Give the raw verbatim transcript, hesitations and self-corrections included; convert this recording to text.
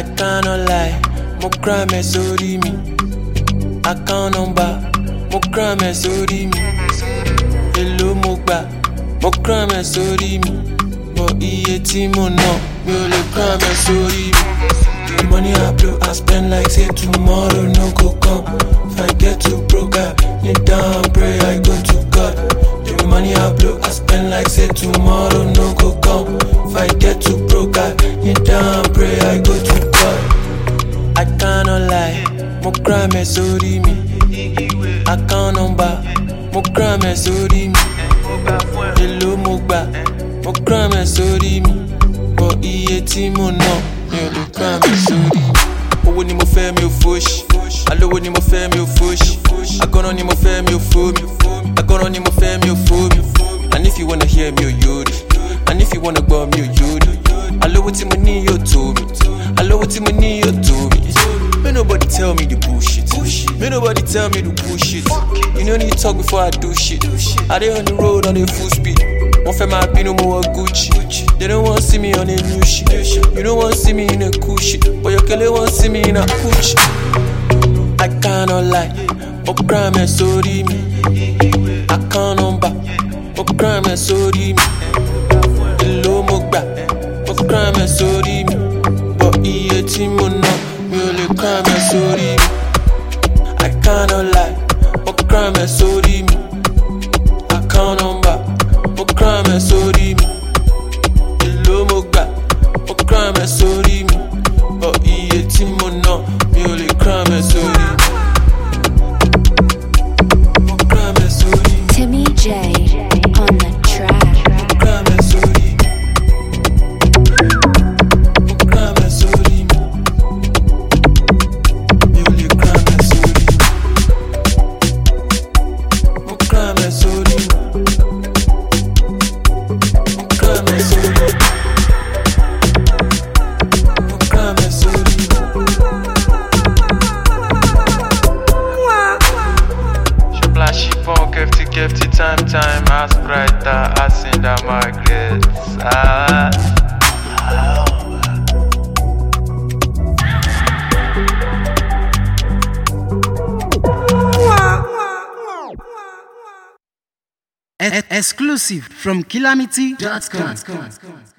I cannot lie, mo crime sórí mi. Account number, mo crime sórí mi. Èló mo gbà, mo crime sórí mi. But iye tí mo ná, mi ò lè crime sórí mi. The money I blow, I spend like say tomorrow no go come. If I get too broke, I kneel down, pray, I go to God. The money I blow, I spend like say tomorrow no go come. If I get too broke, I kneel down, pray, I go to God. I cannot lie, mo crime sórí mi. Account number, mo crime sórí mi. Èló mo gbà, mo crime sórí mi. But iye tí mo ná, mi ò lè crime sórí mi. Owó ni mo fẹ́ mi ò fòṣì, alówó ni mo fẹ́ mi ò fòṣì. Agọ́nà ni mo fẹ́ mi ò fò mi, agọ́nà ni mo fẹ́ mi ò fò mi. And if you wanna hear me ò yóòdì, and if you wanna gbọ́ mi ò yóòdì. Alówó tí mo ní yóò tó mi, alówó tí mo ní yóò tó mi. May nobody tell me the bullshit. May nobody tell me the bullshit. You no need to talk before I do shit. I dey on the road on a full speed. One fẹ́ máa bínú mo wọ Gucci. They don't want see me on a new shit. You don't want see me in a cool shit, but your kele want see me in a Gucci. I cannot lie, mo crime sórí mi. Account number, mo crime sórí mi. Èló mo gbà, mo crime sórí mi. But iye tí mo ná, mi ò lè crime sórí mi. I cannot lie, mo crime sórí mi. Account number, mo crime sórí mi. Èló mo gbà, mo crime sórí mi. But iye tí mo ná, mi ò lè crime sórí mi. Mo crime sórí mi. Timmy J on the track. Mo crime sórí mi. Mo crime sórí mi. Mi ò lè crime sórí mi. Mo crime sórí mi. Mo crime sórí mi. Mo crime sórí mi. She flash, she phone, kefty, kefty, time, time. Ass brighter, ass in the market. Ah. E- exclusive from Calamity dot com.